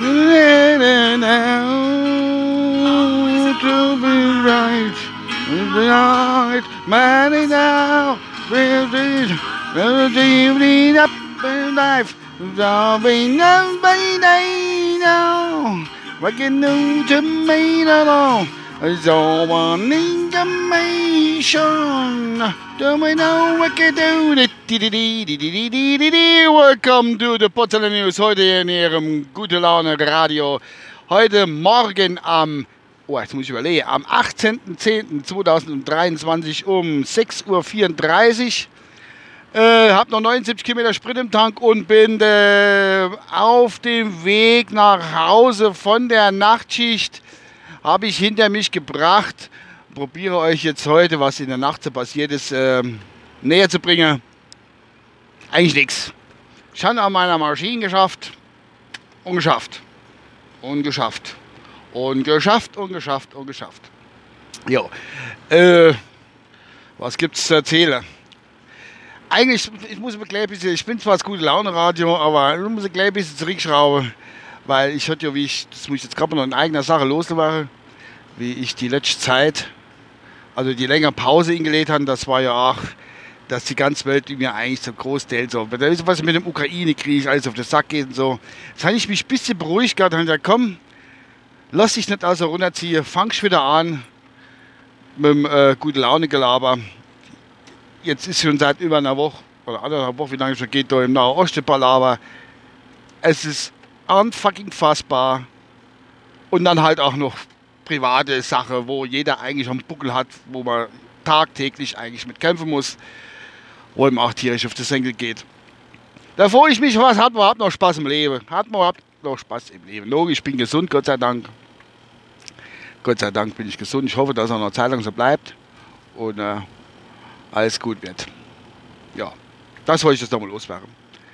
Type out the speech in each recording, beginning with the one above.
To be right, right, money now, evening up in life, don't be nobody now. What can do to me alone? It's all one information. Don't we know what can do? Welcome to the Potsdamer News. Heute in Ihrem Gute Laune Radio. Heute Morgen am jetzt muss ich überlegen, am 18.10.2023 um 6.34 Uhr. Hab noch 79 Kilometer Sprit im Tank und bin auf dem Weg nach Hause von der Nachtschicht. Habe ich hinter mich gebracht. Probiere euch jetzt heute, was in der Nacht so passiert ist, näher zu bringen. Eigentlich nichts. Ich habe an meiner Maschine geschafft und geschafft und geschafft. Und geschafft. Jo. Was gibt's zu erzählen? Eigentlich, ich muss mir gleich ein bisschen, ich bin zwar das gute Laune Radio, aber ich muss gleich ein bisschen zurückschrauben, weil ich hatte ja, das muss ich jetzt gerade noch in eigener Sache losmachen, wie ich die letzte Zeit, also die längere Pause hingelegt habe, das war ja auch, dass die ganze Welt mir eigentlich so großteil so, was mit dem Ukraine-Krieg alles auf den Sack geht und so. Jetzt habe ich mich ein bisschen beruhigt gehabt und gesagt, komm, lass dich nicht also runterziehen, fangst wieder an mit dem gute Laune Gelaber. Jetzt ist schon seit über einer Woche oder anderthalb Wochen, wie lange schon geht, da im Nahen Osten Palaver. Es ist unfucking fassbar. Und dann halt auch noch private Sache, wo jeder eigentlich am Buckel hat, wo man tagtäglich eigentlich mit kämpfen muss, wo ihm auch tierisch auf die Senkel geht. Da freue ich mich, was hat man überhaupt noch Spaß im Leben? Hat man überhaupt noch Spaß im Leben? Logisch, ich bin gesund, Gott sei Dank. Gott sei Dank bin ich gesund. Ich hoffe, dass es auch noch eine Zeit lang so bleibt und alles gut wird. Ja, das wollte ich jetzt nochmal loswerden.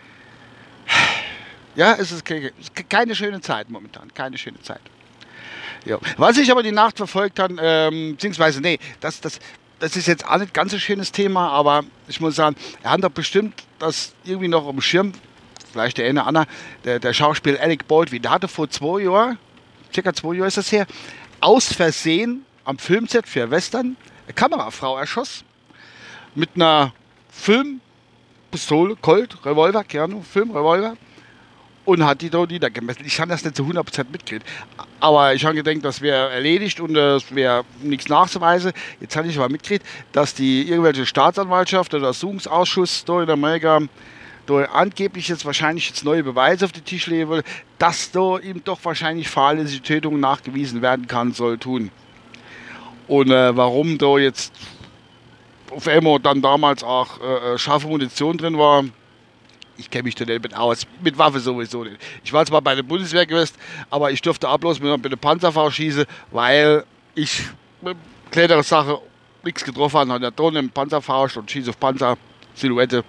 Ja, es ist keine schöne Zeit momentan, keine schöne Zeit. Ja. Was ich aber die Nacht verfolgt habe, beziehungsweise, nee, das ist jetzt auch nicht ganz so schönes Thema, aber ich muss sagen, er hat doch bestimmt das irgendwie noch am Schirm, vielleicht der eine Anna, der Schauspieler Alec Baldwin, der hatte vor 2 Jahren, circa 2 Jahre ist das her, aus Versehen am Filmset für Western eine Kamerafrau erschossen mit einer Filmpistole, Colt, Revolver, keine Ahnung, Filmrevolver und hat die da niedergemessen. Ich habe das nicht zu 100% mitgekriegt, aber ich habe gedacht, das wäre erledigt und das wäre nichts nachzuweisen. Jetzt habe ich aber mitgekriegt, dass die irgendwelche Staatsanwaltschaft oder Untersuchungsausschuss da in Amerika da angeblich jetzt wahrscheinlich neue Beweise auf den Tisch legen will, dass da ihm doch wahrscheinlich fahrlässige Tötung nachgewiesen werden kann, soll tun. Und warum da jetzt auf einmal dann damals auch scharfe Munition drin war, ich kenne mich da nicht mit aus, mit Waffe sowieso nicht. Ich war zwar bei der Bundeswehr gewesen, aber ich durfte auch bloß mit der Panzerfaust schießen, weil ich mit kleinerer Sache nichts getroffen habe. Da drin im Panzerfaust und schieße auf Panzer, Silhouette.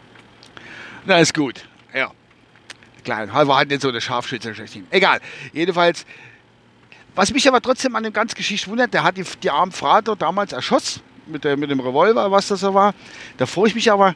Na, ist gut. Ja. Klein, war halt nicht so der Scharfschütze. Egal. Jedenfalls, was mich aber trotzdem an dem ganzen Geschichte wundert, der hat die arme Frau dort damals erschossen, mit dem Revolver, was das so war. Da freue ich mich aber,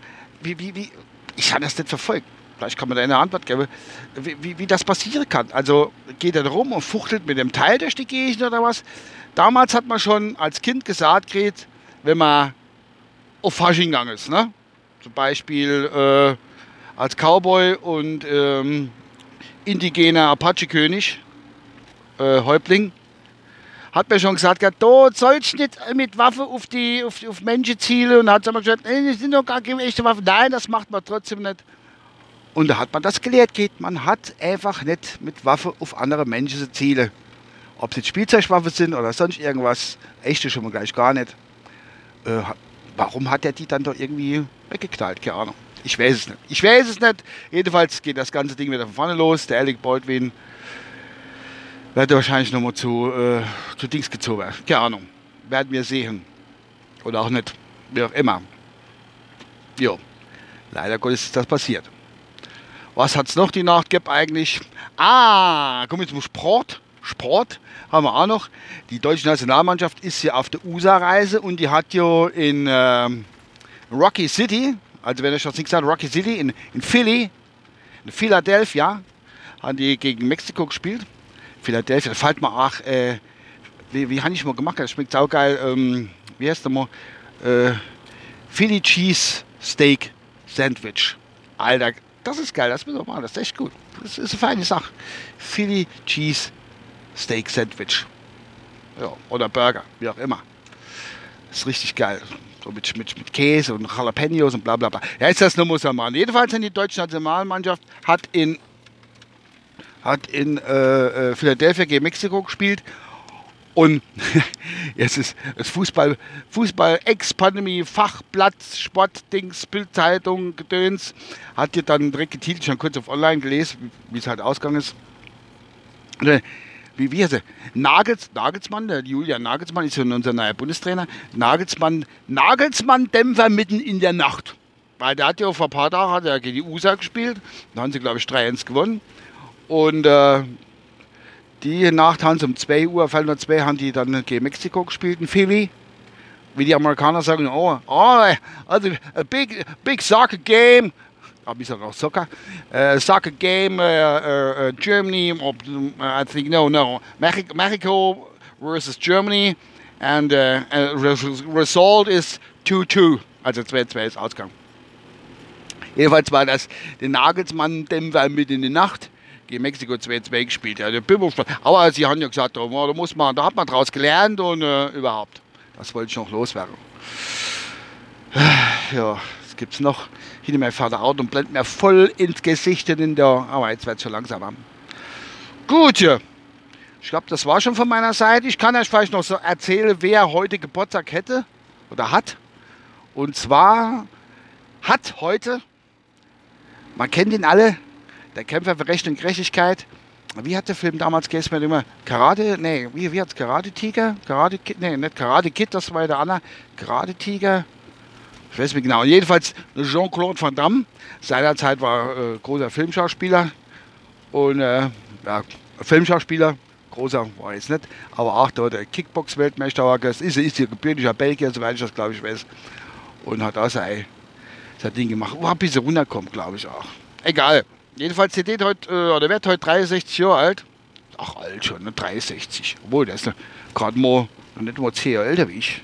ich habe das nicht verfolgt. Vielleicht kann man da eine Antwort geben, wie das passieren kann. Also geht er rum und fuchtelt mit dem Teil durch die Gegend oder was. Damals hat man schon als Kind gesagt, wenn man auf Fasching gegangen ist, ne? Zum Beispiel als Cowboy und indigener Apache-König, Häuptling, hat mir schon gesagt, da sollst du nicht mit Waffen auf Menschen zielen. Und hat gesagt, das sind doch gar keine echte Waffen. Nein, das macht man trotzdem nicht. Und da hat man das gelehrt, man hat einfach nicht mit Waffen auf andere Menschen zu zielen. Ob es jetzt Spielzeugwaffen sind oder sonst irgendwas, echte schon mal gleich gar nicht. Warum hat der die dann doch irgendwie weggeknallt? Keine Ahnung. Ich weiß es nicht. Jedenfalls geht das ganze Ding wieder von vorne los. Der Alec Baldwin wird wahrscheinlich nochmal zu Dings gezogen. Keine Ahnung. Werden wir sehen. Oder auch nicht. Wie auch immer. Jo. Leider Gottes ist das passiert. Was hat es noch die Nacht gegeben eigentlich? Kommen wir zum Sport. Sport haben wir auch noch. Die deutsche Nationalmannschaft ist ja auf der USA-Reise und die hat ja in Rocky City, also wenn ich das nicht gesagt habe, Rocky City in Philly, in Philadelphia, haben die gegen Mexiko gespielt. Philadelphia, da fällt mir auch, wie habe ich mal gemacht? Das schmeckt saugeil. Wie heißt der mal? Philly Cheese Steak Sandwich. Alter, das ist geil, das müssen wir machen, das ist echt gut. Das ist eine feine Sache. Philly Cheese Steak Sandwich. Ja, oder Burger, wie auch immer. Das ist richtig geil. So mit Käse und Jalapenos und bla bla bla. Ja, ist das nur muss man machen. Jedenfalls die deutsche Nationalmannschaft hat in Philadelphia gegen Mexiko gespielt. Und jetzt ist das Fußball Ex-Pandemie, Fachblatt, Sportdings, Bildzeitung, Gedöns, hat dir dann direkt getitelt, schon kurz auf online gelesen, wie es halt ausgegangen ist. Wie heißt er? Nagelsmann, der Julian Nagelsmann ist ja unser neuer Bundestrainer. Nagelsmann Dämpfer mitten in der Nacht. Weil der hat ja vor ein paar Tagen gegen die USA gespielt. Da haben sie, glaube ich, 3-1 gewonnen. Und die Nacht haben sie um 2 Uhr, Fall nur 2, haben die dann gegen Mexiko gespielt in Philly. Wie die Amerikaner sagen, also a big soccer game. Aber ich sage auch Soccer. Soccer game, Germany, I think, no. Mexico versus Germany. And result is 2-2. Also 2-2 ist Ausgang. Jedenfalls war das der Nagelsmann-Dämpfer mit in die Nacht. Gegen Mexiko 2-2 gespielt. Ja, aber sie haben ja gesagt, da hat man draus gelernt und überhaupt. Das wollte ich noch loswerden. Ja, was gibt's noch? Hinter mir fährt der Auto und blendet mir voll ins Gesicht aber jetzt wird es schon langsamer. Gut, ja. Ich glaube, das war schon von meiner Seite. Ich kann euch vielleicht noch so erzählen, wer heute Geburtstag hätte oder hat. Und zwar hat heute, man kennt ihn alle, der Kämpfer für Recht und Gerechtigkeit. Wie hat der Film damals geheißen? Immer Karate? Nee, wie hat's? Karate Tiger? Karate Kid? Nee, nicht Karate Kid, das war der andere. Karate Tiger? Ich weiß nicht genau. Jedenfalls Jean-Claude Van Damme. Seinerzeit war großer Filmschauspieler. Und Filmschauspieler, großer war jetzt nicht. Aber auch der Kickbox-Weltmeister war. Ist hier gebürtiger Belgier, soweit ich das glaube ich weiß. Und hat auch sein Ding gemacht. Ein bisschen runterkommt, glaube ich auch. Egal. Jedenfalls der wird heute 63 Jahre alt. Ach, alt schon, ne? 63. Obwohl, der ist gerade mal nicht mal 10 Jahre älter wie ich.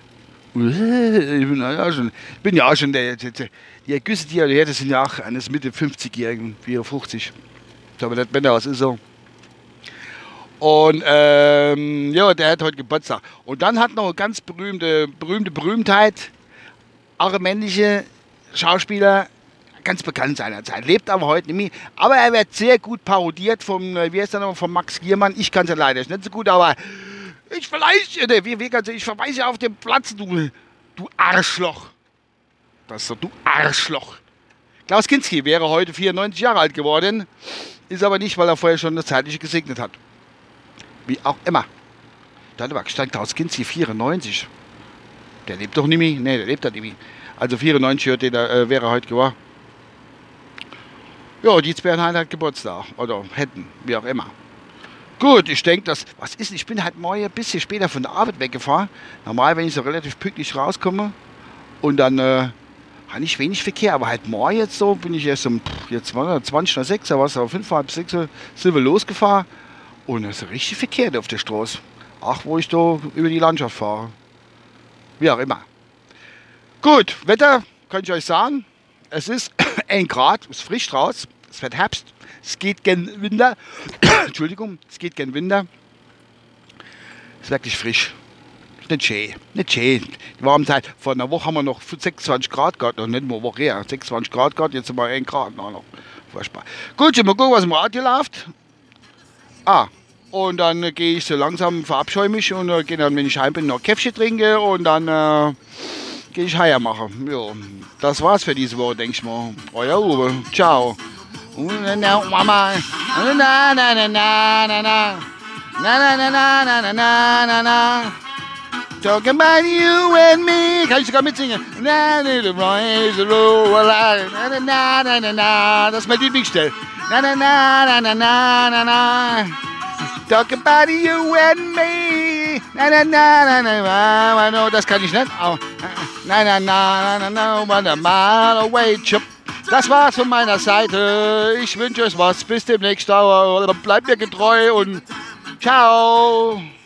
Ich bin ja auch schon die Ergüsse, die er das sind ja auch eines Mitte 50-Jährigen, 54. Aber nicht mehr, was ist so. Und ja, der hat heute Geburtstag. Und dann hat noch eine ganz Berühmtheit, auch ein männlicher Schauspieler, ganz bekannt seinerzeit, lebt aber heute nicht mehr. Aber er wird sehr gut parodiert vom Max Giermann. Ich kann es ja leider nicht so gut, aber ich verweise auf den Platz, du Arschloch. Das ist so, du Arschloch. Klaus Kinski wäre heute 94 Jahre alt geworden, ist aber nicht, weil er vorher schon das Zeitliche gesegnet hat. Wie auch immer. Dann war gestanden Klaus Kinski 94. Der lebt doch nicht mehr. Nee, der lebt da nicht mehr. Also 94 wäre heute geworden. Ja, die zwei haben halt Geburtstag. Oder hätten, wie auch immer. Gut, ich denke, ich bin halt morgen ein bisschen später von der Arbeit weggefahren. Normal, wenn ich so relativ pünktlich rauskomme. Und dann habe ich wenig Verkehr. Aber halt morgen jetzt so, bin ich erst jetzt 20 nach 6, da war es auf 5, halb 6 sind wir losgefahren. Und es ist richtig verkehrt auf der Straße. Ach, wo ich da über die Landschaft fahre. Wie auch immer. Gut, Wetter kann ich euch sagen. Es ist 1 Grad, es ist frisch raus, es wird Herbst, es geht gen Winter. Entschuldigung, es geht gen Winter. Es ist wirklich frisch. Ist nicht schön. Die warme Zeit. Vor einer Woche haben wir noch 26 Grad gehabt, noch nicht mal eine Woche her. 26 Grad gehabt, jetzt sind wir 1 Grad noch. Furchtbar. Gut, mal gucken, was im Radio läuft. Und dann gehe ich so langsam, verabscheue mich und gehe dann, wenn ich heim bin, noch ein Käffchen trinke und dann gehe ich Heier machen. Ja, das war's für diese Woche, denke ich mal. Euer Uwe. Ciao. Mama. Na na na na na na na na na na na na na. Talking about you and me. Kann ich sogar mitsingen? Na na na na na. Das ist mein Lieblingsstelle. Na na na na na na na na. Talk about you and me. Na na na na na na. No, das kann ich nicht. Oh. Na na na na na na. One a mile away, chip. Das war's von meiner Seite. Ich wünsche euch was. Bis demnächst. Bleibt mir getreu und ciao.